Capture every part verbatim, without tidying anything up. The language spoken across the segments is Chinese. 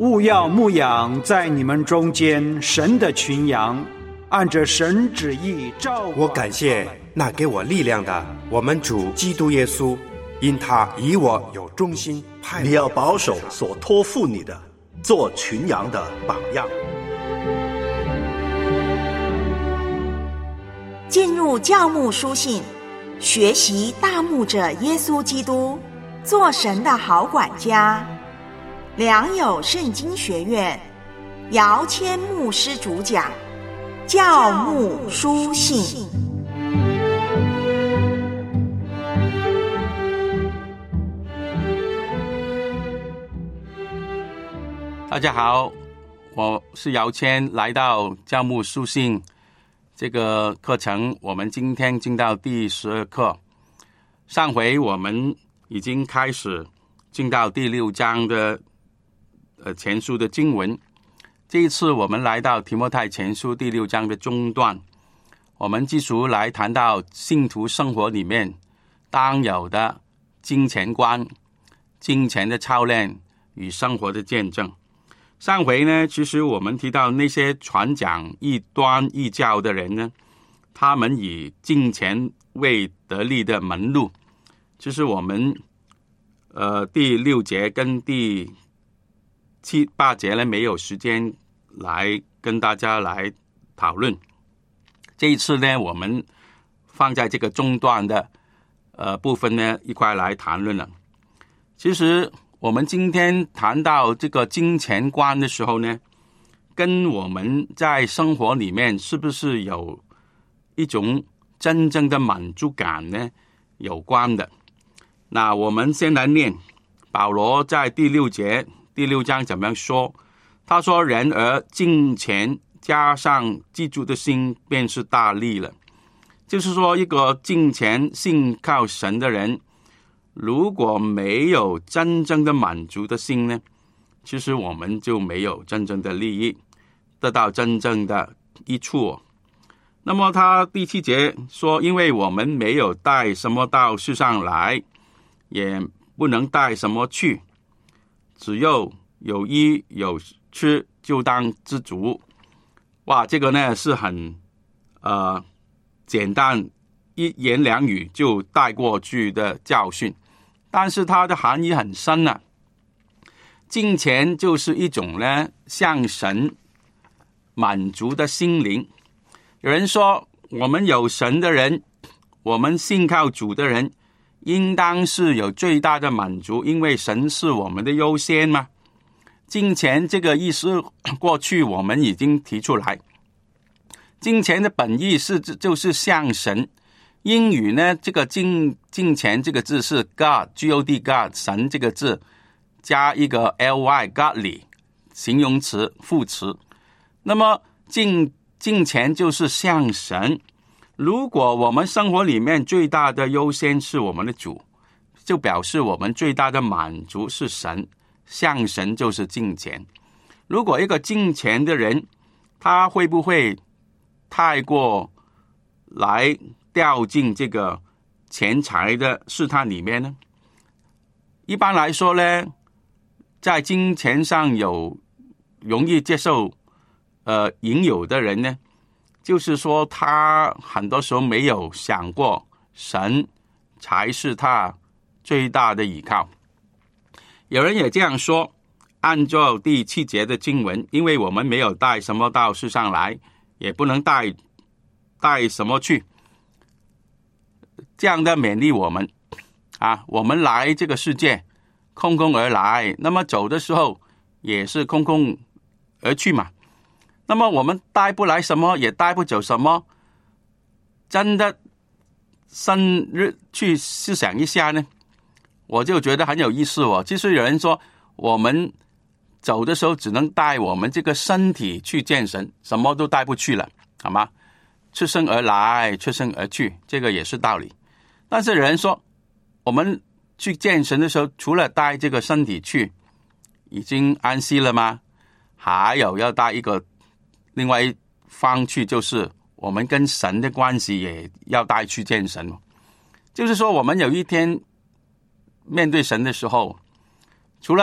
务要牧养在你们中间神的群羊，按着神旨意照管。 我感谢那给我力量的我们主基督耶稣，因他以我有忠心派我。 你要保守所托付你的，做群羊的榜样。 进入教牧书信，学习大牧者耶稣基督，做神的好管家。良友圣经学院姚谦牧师主讲，教牧书信。 大家好，我是姚谦，来到教牧书信这个课程，我们今天进到第十二课。上回我们已经开始进到第六章的呃前书的经文，这一次我们来到提摩太前书第六章的中段，我们继续来谈到信徒生活里面当有的金钱观、金钱的操练与生活的见证。上回呢，其实我们提到那些传讲异端异教的人呢，他们以金钱为得利的门路，就是我们呃第六节跟第七八节呢没有时间来跟大家来讨论。这一次呢，我们放在这个中段的呃部分呢一块来谈论了。其实我们今天谈到这个金钱观的时候呢，跟我们在生活里面是不是有一种真正的满足感呢有关的。那我们先来念保罗在第六节第六章怎么样说。他说，然而金钱加上基督的心便是大利了。就是说，一个金钱信靠神的人，如果没有真正的满足的心呢，其实我们就没有真正的利益，得到真正的益处。那么他第七节说，因为我们没有带什么到世上来，也不能带什么去，只有有衣有吃就当知足。哇，这个呢是很呃简单，一言两语就带过去的教训，但是它的含义很深啊。金钱就是一种呢向神满足的心灵。有人说，我们有神的人，我们信靠主的人，应当是有最大的满足，因为神是我们的优先嘛。金钱这个意思过去我们已经提出来，金钱的本意是就是向神。英语呢，这个金金钱这个字是 God G O D God 神这个字加一个 L Y godly 形容词副词。那么金金钱就是向神。如果我们生活里面最大的优先是我们的主，就表示我们最大的满足是神，向神就是金钱。如果一个金钱的人，他会不会太过来掉进这个钱财的试探里面呢？一般来说呢，在金钱上有容易接受呃引诱的人呢，就是说他很多时候没有想过神才是他最大的依靠。有人也这样说，按照第七节的经文，因为我们没有带什么到世上来，也不能带带什么去，这样的勉励我们啊，我们来这个世界空空而来，那么走的时候也是空空而去嘛。那么我们带不来什么，也带不走什么，真的深入去思想一下呢，我就觉得很有意思哦。就是有人说，我们走的时候只能带我们这个身体去见神，什么都带不去了，好吗？出生而来，出生而去，这个也是道理。但是有人说，我们去见神的时候，除了带这个身体去，已经安息了吗？还有要带一个另外一方去，就是我们跟神的关系也要带去见神。就是说，我们有一天面对神的时候，除了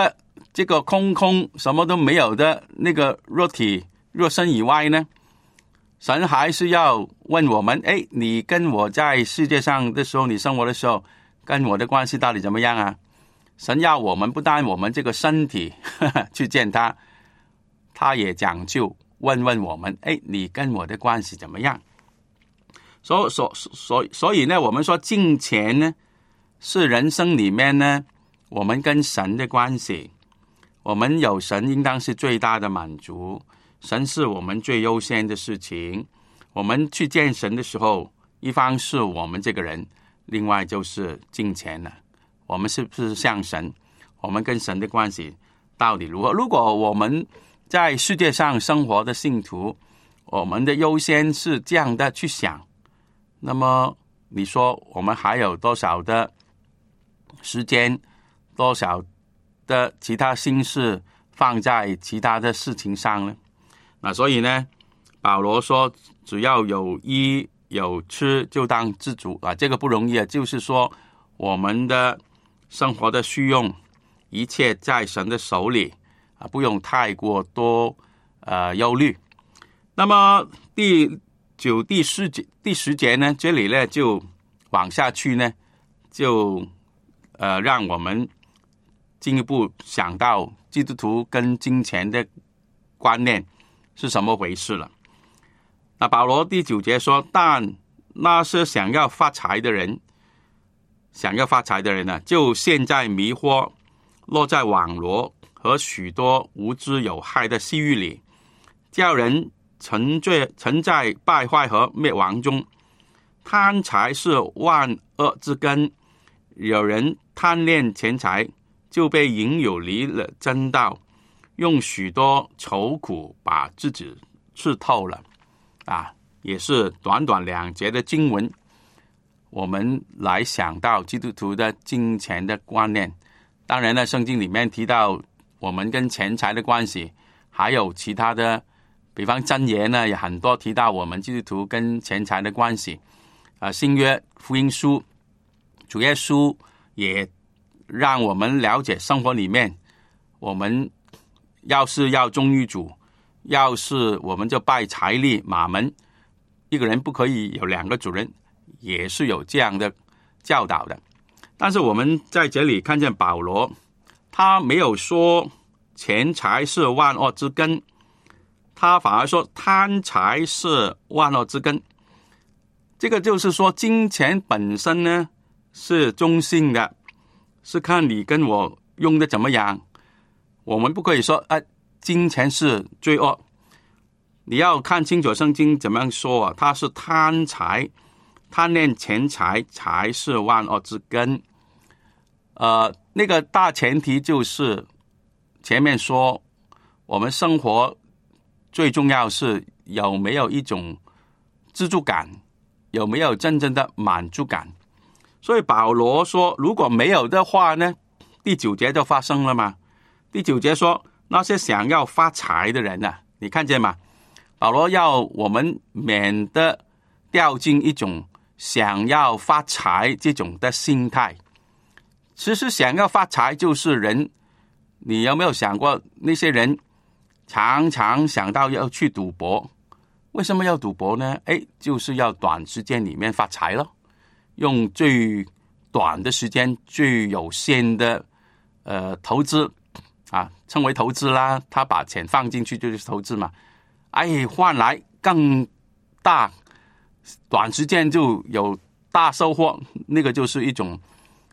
这个空空什么都没有的那个肉体肉身以外呢，神还是要问我们，哎，你跟我在世界上的时候，你生活的时候，跟我的关系到底怎么样啊？神要我们不但我们这个身体呵呵去见他，他也讲究问问我们，哎，你跟我的关系怎么样？所所所所以呢，我们说敬虔呢，是人生里面呢，我们跟神的关系，我们有神应当是最大的满足，神是我们最优先的事情。我们去见神的时候，一方是我们这个人，另外就是敬虔了。我们是不是像神？我们跟神的关系到底如何？如果我们在世界上生活的信徒，我们的优先是这样的去想，那么你说我们还有多少的时间，多少的其他心事放在其他的事情上呢？那所以呢，保罗说只要有衣有吃就当知足啊，这个不容易啊，就是说我们的生活的需用一切在神的手里啊，不用太过多呃忧虑。那么第九、第十节、第十节呢，这里呢就往下去呢，就呃让我们进一步想到基督徒跟金钱的观念是什么回事了。那保罗第九节说，但那些想要发财的人，想要发财的人呢，就陷在迷惑，落在网罗和许多无知有害的私欲里，叫人沉醉沉在败坏和灭亡中。贪财是万恶之根，有人贪恋钱财，就被引诱离了真道，用许多愁苦把自己刺透了。啊，也是短短两节的经文，我们来想到基督徒的金钱的观念。当然了，圣经里面提到我们跟钱财的关系，还有其他的，比方箴言呢，也很多提到我们基督徒跟钱财的关系。啊，新约福音书，主耶稣也让我们了解生活里面，我们要是要忠于主，要是我们就拜财力马门，一个人不可以有两个主人，也是有这样的教导的。但是我们在这里看见保罗，他没有说钱财是万恶之根，他反而说贪财是万恶之根。这个就是说金钱本身呢是中性的，是看你跟我用的怎么样。我们不可以说啊，金钱是罪恶。你要看清楚圣经怎么样说啊，它是贪财，贪恋钱财才是万恶之根。呃，那个大前提就是前面说我们生活最重要是有没有一种知足感，有没有真正的满足感。所以保罗说如果没有的话呢，第九节就发生了嘛。第九节说那些想要发财的人啊，你看见吗？保罗要我们免得掉进一种想要发财这种的心态。其实想要发财就是人，你有没有想过那些人常常想到要去赌博？为什么要赌博呢？诶，就是要短时间里面发财了，用最短的时间最有限的呃投资啊，称为投资啦，他把钱放进去就是投资嘛，哎，换来更大，短时间就有大收获，那个就是一种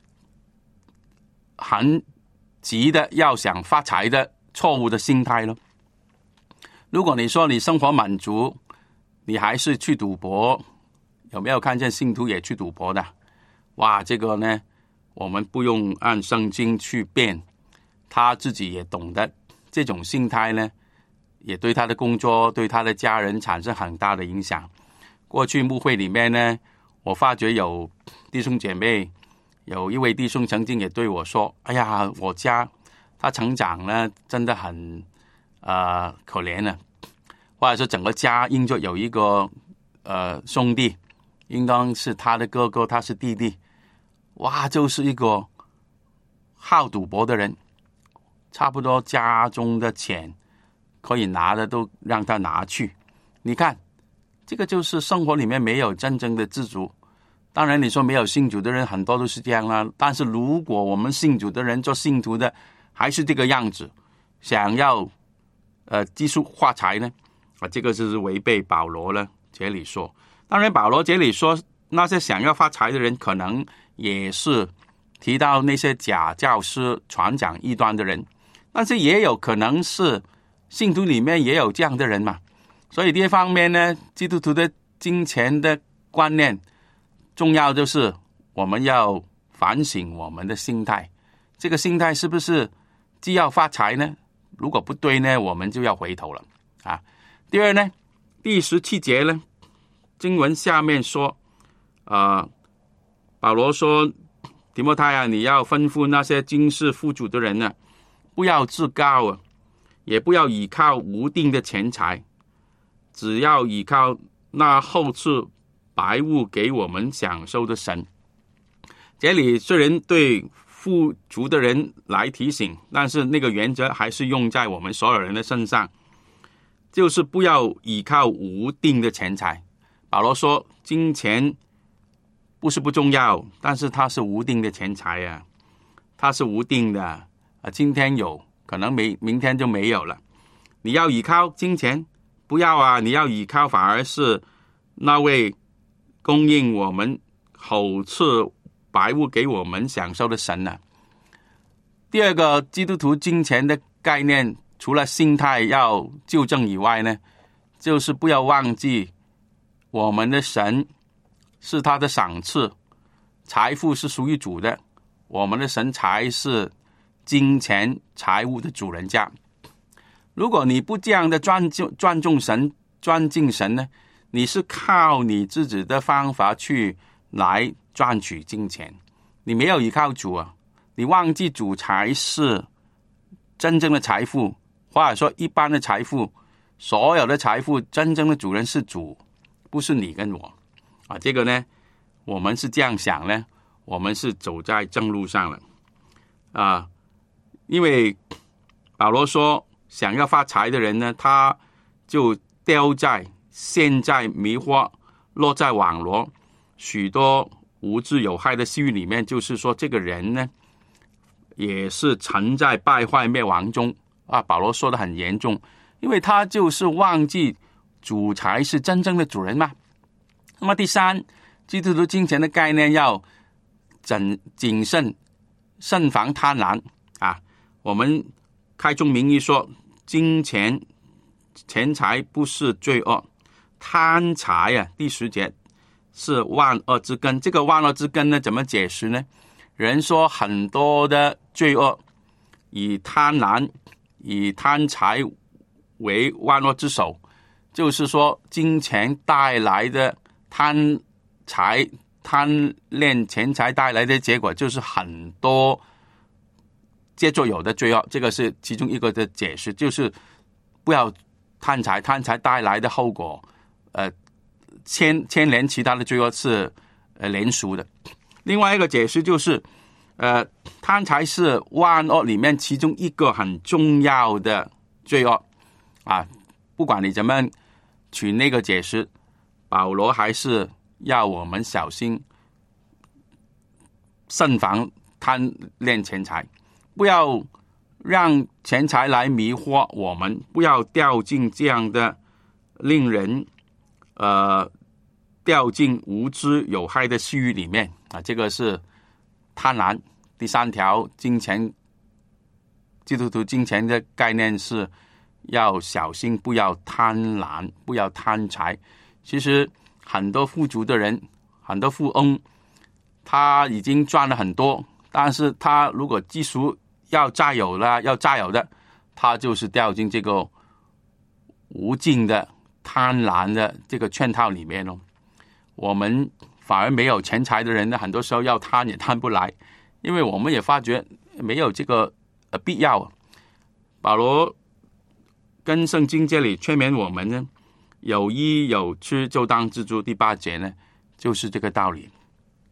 很急的要想发财的错误的心态了。如果你说你生活满足，你还是去赌博，有没有看见信徒也去赌博的？哇，这个呢，我们不用按圣经去辩，他自己也懂得这种心态呢，也对他的工作，对他的家人产生很大的影响。过去牧会里面呢，我发觉有弟兄姐妹，有一位弟兄曾经也对我说，哎呀，我家他成长呢真的很呃可怜了，或者说整个家因着有一个呃兄弟，应当是他的哥哥，他是弟弟，哇，就是一个好赌博的人。 差不多家中的钱可以拿的都让他拿去。你看，这个就是生活里面没有真正的知足。当然你说没有信主的人很多都是这样啦，但是如果我们信主的人做信徒的还是这个样子，想要呃积蓄发财呢，啊，这个就是违背保罗呢这里说。当然保罗这里说那些想要发财的人，可能也是提到那些假教师传讲异端的人，但是也有可能是信徒里面也有这样的人嘛。所以这方面呢，基督徒的金钱的观念重要，就是我们要反省我们的心态，这个心态是不是既要发财呢？如果不对呢，我们就要回头了啊。第二呢，第十七节呢，经文下面说啊、呃，保罗说提摩太啊，你要吩咐那些今世富足的人呢，不要自高啊，也不要倚靠无定的钱财，只要倚靠那后赐白物给我们享受的神。这里虽然对富足的人来提醒，但是那个原则还是用在我们所有人的身上，就是不要倚靠无定的钱财。保罗说金钱不是不重要，但是它是无定的钱财啊，它是无定的啊，今天有可能没明天就没有了。你要倚靠金钱，不要啊，你要倚靠反而是那位供应我们厚赐白物给我们享受的神啊。第二个基督徒金钱的概念，除了心态要纠正以外呢，就是不要忘记我们的神是他的赏赐，财富是属于主的，我们的神才是金钱财物的主人家。如果你不这样的尊重尊重神尊敬神呢，你是靠你自己的方法去来赚取金钱，你没有依靠主啊，你忘记主才是真正的财富，或者说一般的财富，所有的财富真正的主人是主，不是你跟我啊。这个呢，我们是这样想呢，我们是走在正路上了啊。因为保罗说想要发财的人呢，他就掉在陷在迷惑，落在网罗许多无知有害的私欲里面，就是说这个人呢也是沉在败坏灭亡中啊。保罗说的很严重，因为他就是忘记主才是真正的主人嘛。那么第三，基督徒金钱的概念要谨谨慎，慎防贪婪啊。我们开宗明义说，金钱钱财不是罪恶，贪财啊，第十节是万恶之根。这个万恶之根呢，怎么解释呢？人说很多的罪恶以贪婪以贪财为万恶之首，就是说金钱带来的贪财贪恋钱财带来的结果就是很多接着有的罪恶，这个是其中一个的解释，就是不要贪财，贪财带来的后果呃牵牵连其他的罪恶是呃连属的。另外一个解释就是呃贪财是万恶里面其中一个很重要的罪恶啊。不管你怎么取那个解释，保罗还是要我们小心慎防贪恋钱财，不要让钱财来迷惑我们，不要掉进这样的令人呃掉进无知有害的私欲里面啊。这个是贪婪。第三条，金钱基督徒金钱的概念是要小心，不要贪婪，不要贪财。其实很多富足的人，很多富翁，他已经赚了很多，但是他如果基础要再有了，要再有的，他就是掉进这个无尽的贪婪的这个圈套里面了。我们反而没有钱财的人呢，很多时候要贪也贪不来，因为我们也发觉没有这个呃必要。保罗跟圣经这里劝勉我们呢，有衣有吃就当知足。第八节呢，就是这个道理。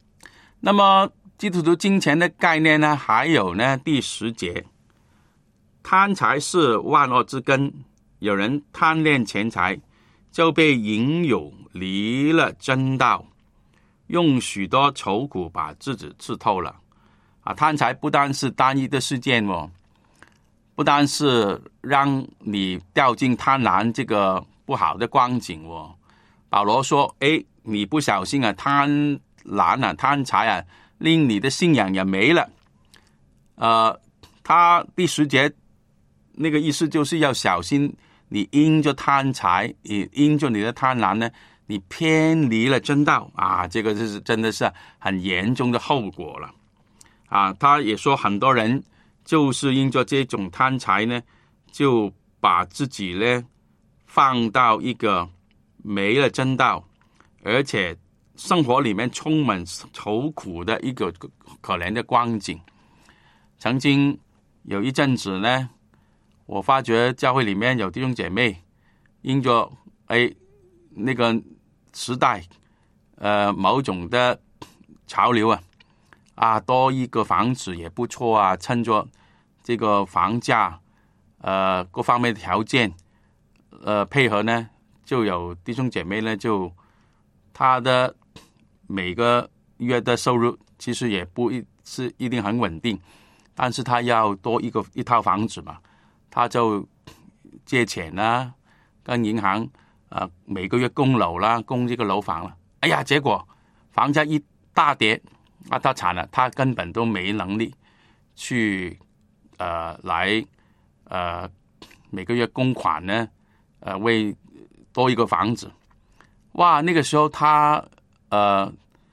那么基督徒金钱的概念呢，还有呢第十节， 贪财是万恶之根，有人贪恋钱财，就被引诱离了真道，用许多愁苦把自己刺透了。啊，贪财不单是单一的事件哦，不单是让你掉进贪婪这个不好的光景哦。保罗说：“哎，你不小心啊，贪婪啊，贪财啊，令你的信仰也没了。”呃，他第十节那个意思就是要小心，你因着贪财，你因着你的贪婪呢，你偏离了真道啊，这个就是真的是很严重的后果了啊。他也说，很多人就是因着这种贪财呢，就把自己呢放到一个没了真道，而且生活里面充满愁苦的一个可怜的光景。曾经有一阵子呢，我发觉教会里面有弟兄姐妹因着哎那个时代呃某种的潮流啊啊多一个房子也不错啊，趁着这个房价呃各方面的条件呃配合呢，就有弟兄姐妹呢，就他的每个月的收入其实也不是一定很稳定，但是他要多一个一套房子嘛，他就借钱啦，跟银行呃每个月供楼啦，供这个楼房了。哎呀，结果房价一大跌，啊，他惨了，他根本都没能力去呃来呃每个月供款呢，呃为多一个房子。哇，那个时候他呃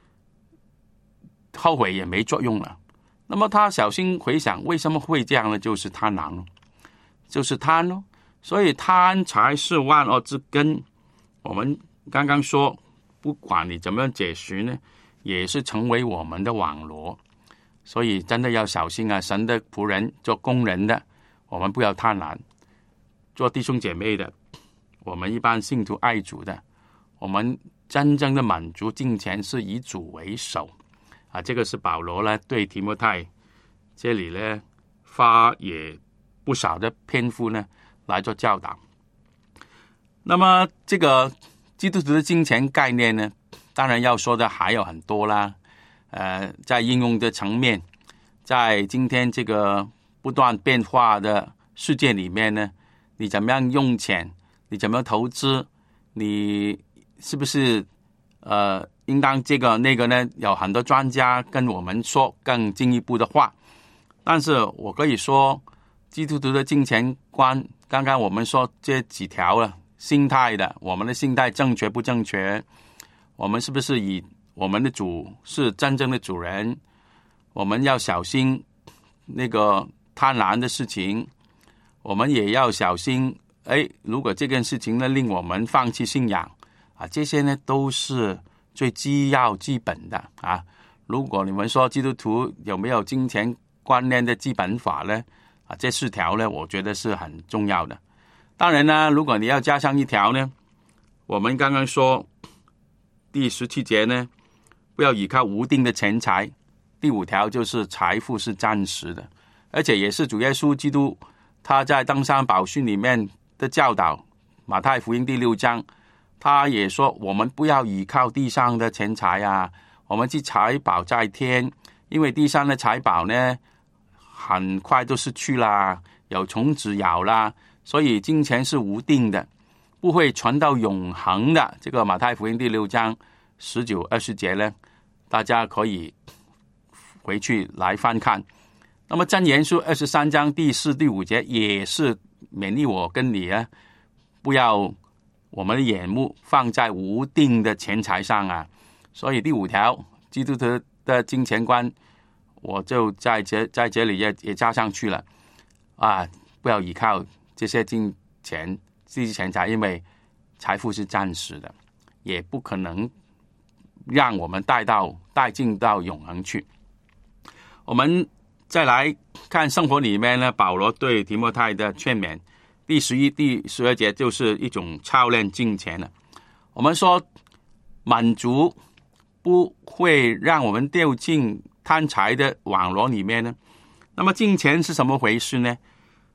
后悔也没作用了。那么他小心回想，为什么会这样呢？就是贪婪，就是贪咯。所以贪财是万恶之根。我们刚刚说，不管你怎么样解释呢，也是成为我们的网罗。所以真的要小心啊！神的仆人，做工人的，我们不要贪婪；做弟兄姐妹的，我们一般信徒爱主的，我们真正的满足金钱是以主为首啊！这个是保罗呢对提摩太这里呢花也不少的篇幅呢来做教导。那么这个基督徒的金钱概念呢，当然要说的还有很多啦。呃，在应用的层面，在今天这个不断变化的世界里面呢，你怎么样用钱，你怎么样投资，你是不是呃应当这个那个呢？有很多专家跟我们说更进一步的话，但是我可以说，基督徒的金钱观，刚刚我们说这几条了，心态的，我们的心态正确不正确？我们是不是以我们的主是真正的主人？我们要小心那个贪婪的事情，我们也要小心。哎，如果这件事情呢令我们放弃信仰啊，这些呢都是最基要基本的啊。如果你们说基督徒有没有金钱观念的基本法呢？啊，这四条呢，我觉得是很重要的。当然呢，如果你要加上一条呢，我们刚刚说第十七节呢，不要依靠无定的钱财。第五条就是财富是暂时的，而且也是主耶稣基督他在登山宝训里面的教导。马太福音第六章，他也说我们不要依靠地上的钱财啊，我们去财宝在天，因为地上的财宝呢很快都失去啦，有虫子咬啦，所以金钱是无定的，不会传到永恒的。这个马太福音第六章十九二十节呢，大家可以回去来翻看。那么箴言书二十三章第四第五节也是勉励我跟你啊，不要我们的眼目放在无定的钱财上啊。所以第五条基督徒的金钱观，我就在这在这里也也加上去了啊，不要依靠这些金钱这些钱财，因为财富是暂时的，也不可能让我们带到带进到永恒去。我们再来看生活里面呢，保罗对提摩太的劝勉，第十一、第十二节就是一种操练金钱了。我们说满足不会让我们掉进贪财的网络里面呢，那么金钱是什么回事呢？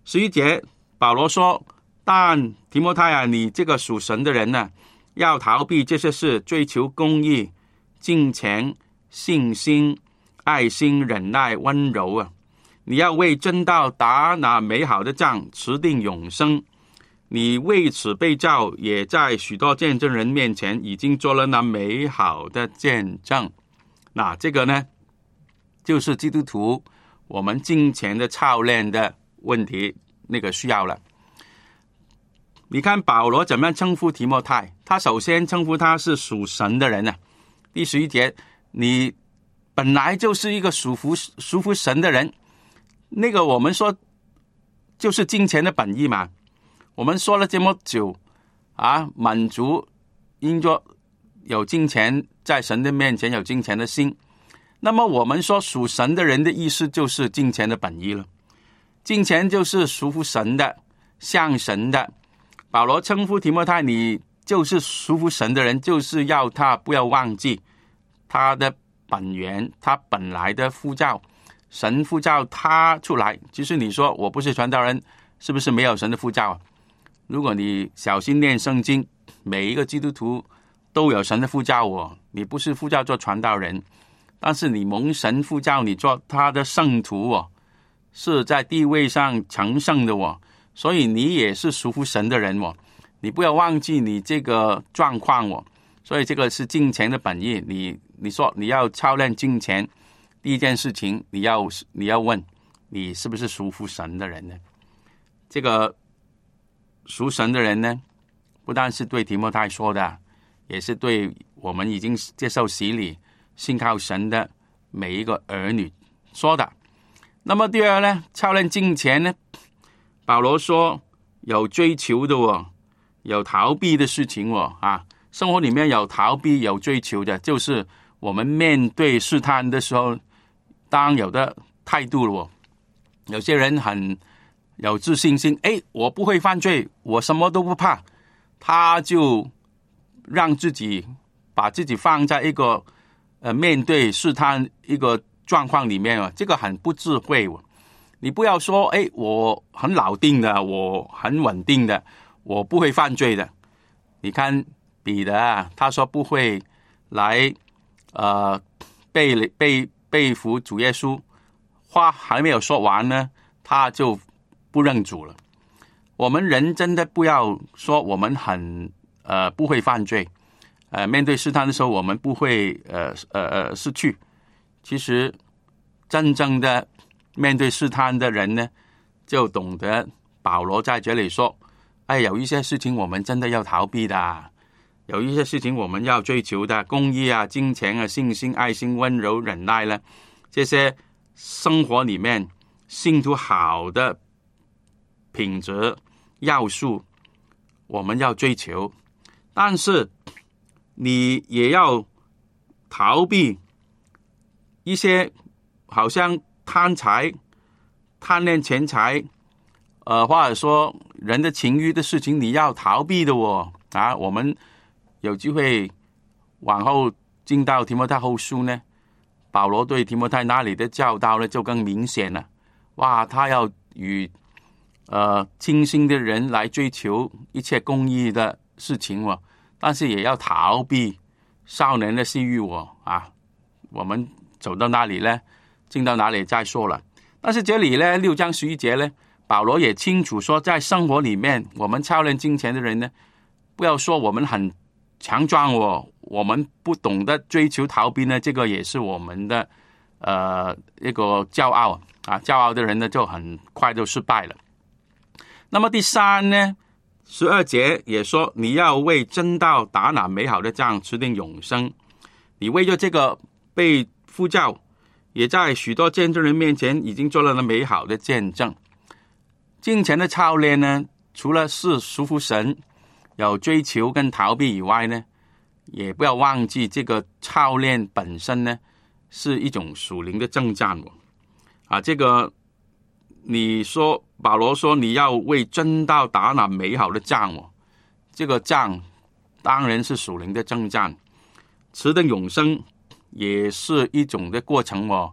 十一节保罗说，但提摩太啊，你这个属神的人呢、啊，要逃避这些事，追求公义、敬虔、信心、爱心、忍耐、温柔啊。你要为真道打那美好的仗，持定永生。你为此被召，也在许多见证人面前已经做了那美好的见证。那这个呢，就是基督徒我们敬虔的操练的问题，那个需要了。你看保罗怎么样称呼提摩太？他首先称呼他是属神的人啊。第十一节，你本来就是一个属服属服神的人，那个我们说就是敬虔的本意嘛。我们说了这么久啊，满足应着有敬虔，在神的面前有敬虔的心。那么我们说属神的人的意思就是敬虔的本意了。敬虔就是属乎神的，像神的。保罗称呼提摩太，你就是属乎神的人，就是要他不要忘记他的本源，他本来的呼召，神呼召他出来。其实你说我不是传道人，是不是没有神的呼召啊？如果你小心念圣经，每一个基督徒都有神的呼召哦。你不是呼召做传道人，但是你蒙神呼召你做他的圣徒哦，是在地位上成圣的哦，所以你也是属乎神的人哦。你不要忘记你这个状况哦。所以这个是敬虔的本意。你你说你要操练敬虔，第一件事情你要你要问你是不是属乎神的人呢？这个属神的人呢，不但是对提摩太说的，也是对我们已经接受洗礼、信靠神的每一个儿女说的。那么第二呢，操练敬虔呢，保罗说有追求的哦，有逃避的事情哦啊，生活里面有逃避有追求的，就是我们面对试探的时候当有的态度了哦。有些人很有自信心，诶，我不会犯罪，我什么都不怕，他就让自己把自己放在一个呃面对试探一个状况里面啊，这个很不智慧哦。你不要说，诶，我很老定的，我很稳定的，我不会犯罪的。你看彼得啊，他说不会来呃被被被服主耶稣，话还没有说完呢，他就不认主了。我们人真的不要说我们很呃不会犯罪，呃面对试探的时候我们不会呃呃呃失去。其实真正的面对试探的人呢，就懂得保罗在这里说，哎，有一些事情我们真的要逃避的，有一些事情我们要追求的，公义啊、金钱啊、信心、爱心、温柔、忍耐呢，这些生活里面信徒好的品质要素我们要追求，但是你也要逃避一些好像贪财、贪恋钱财，呃，或者说人的情欲的事情，你要逃避的哦。啊，我们有机会往后进到提摩太后书呢，保罗对提摩太那里的教导呢就更明显了。哇，他要与呃清心的人来追求一切公义的事情哦，但是也要逃避少年的私欲哦。啊，我们走到哪里呢？进到哪里再说了。但是这里呢，六章十一节呢，保罗也清楚说，在生活里面，我们操练金钱的人呢，不要说我们很强壮哦，我们不懂得追求逃避呢，这个也是我们的呃一个骄傲啊，骄傲的人呢就很快就失败了。那么第三呢，十二节也说，你要为真道打那美好的仗，持定永生。你为着这个被呼召，也在许多见证人面前已经做了那美好的见证。金钱的操练呢，除了是属乎神，有追求跟逃避以外呢，也不要忘记这个操练本身呢，是一种属灵的征战哦。啊，这个你说保罗说你要为真道打那美好的仗哦，这个仗当然是属灵的征战，持定永生也是一种的过程哦。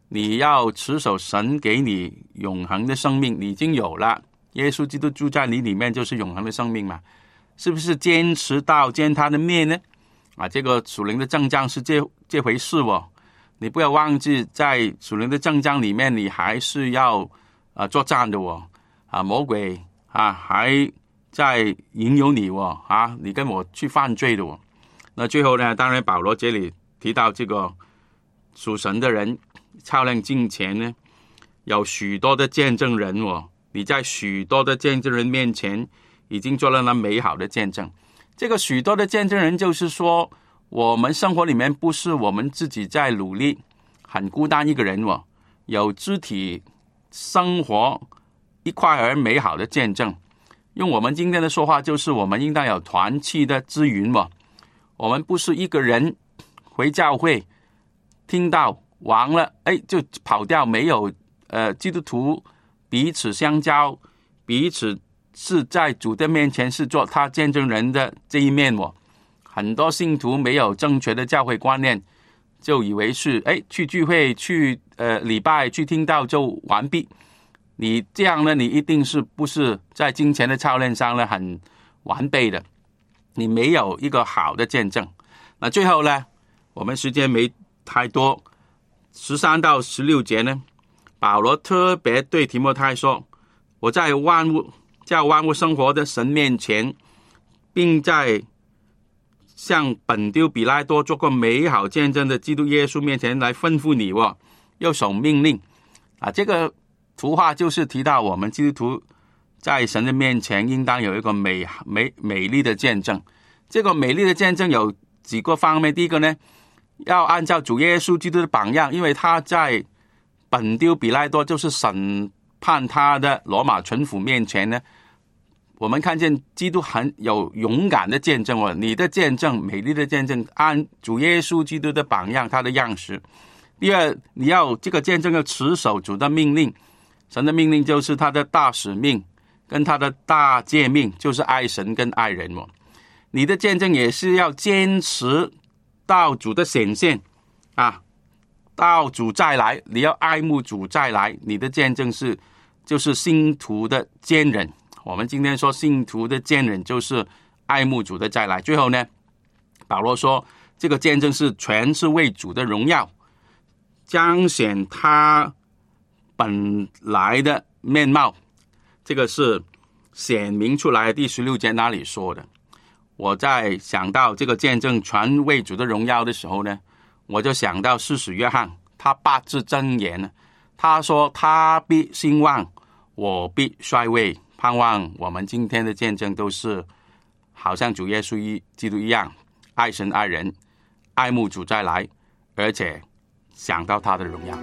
你要持守神给你永恒的生命，你已经有了，耶稣基督住在你里面就是永恒的生命嘛，是不是坚持到见他的面呢？啊，这个属灵的征战是这这回事哦，你不要忘记，在属灵的征战里面，你还是要啊作战的哦，啊魔鬼啊还在引诱你哦，啊你跟我去犯罪的哦。那最后呢，当然保罗这里提到这个属神的人操练敬虔呢，有许多的见证人哦，你在许多的见证人面前已经做了那美好的见证。这个许多的见证人就是说，我们生活里面不是我们自己在努力，很孤单一个人哦，有肢体生活一块而美好的见证。用我们今天的说话，就是我们应当有团契的资源哦。我们不是一个人回教会听到完了，哎，就跑掉，没有呃基督徒彼此相交，彼此是在主的面前是做他见证人的这一面哦。很多信徒没有正确的教会观念，就以为是哎去聚会去呃礼拜去听到就完毕。你这样呢，你一定是不是在金钱的操练上呢很完备的，你没有一个好的见证。那最后呢，我们时间没太多，十三到十六节呢，保罗特别对提摩太说，我在万物在万物生活的神面前，并在向本丢比拉多做过美好见证的基督耶稣面前来吩咐你哦，要守命令啊。这个图画就是提到我们基督徒在神的面前应当有一个美美美丽的见证。这个美丽的见证有几个方面，第一个呢，要按照主耶稣基督的榜样，因为他在本丢比拉多就是审判他的罗马巡抚面前呢，我们看见基督很有勇敢的见证哦，你的见证美丽的见证按主耶稣基督的榜样他的样式。第二，你要这个见证要持守主的命令，神的命令就是他的大使命跟他的大诫命，就是爱神跟爱人哦。你的见证也是要坚持到主的显现啊，到主再来，你要爱慕主再来。你的见证是就是信徒的坚忍，我们今天说信徒的坚忍就是爱慕主的再来。最后呢，保罗说这个见证是全是为主的荣耀，彰显他本来的面貌，这个是显明出来。第十六节那里说的，我在想到这个见证全为主的荣耀的时候呢，我就想到施洗约翰他八字真言，他说他必兴旺，我必衰微。盼望我们今天的见证都是好像主耶稣基督一样，爱神爱人，爱慕主再来，而且想到他的荣耀。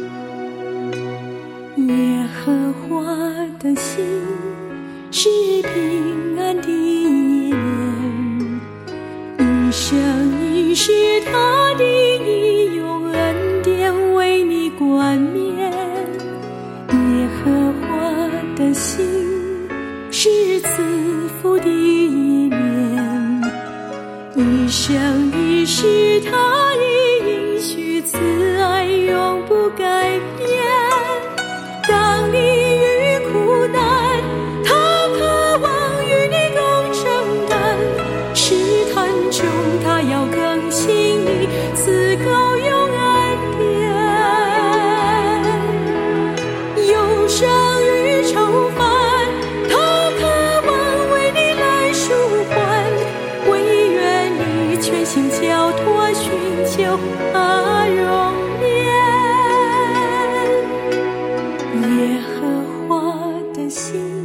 耶和华的心是平安的念，一生一世他的义用恩典为你冠冕。耶和华的心是赐福的面，一生一世他的应许慈爱永不改变。当你遇苦难，他渴望与你共承担，试探中他要更新你，赐够用恩典。忧伤与愁烦，他渴望为你来舒缓，唯愿你全心交托，寻求他容颜。耶和华的心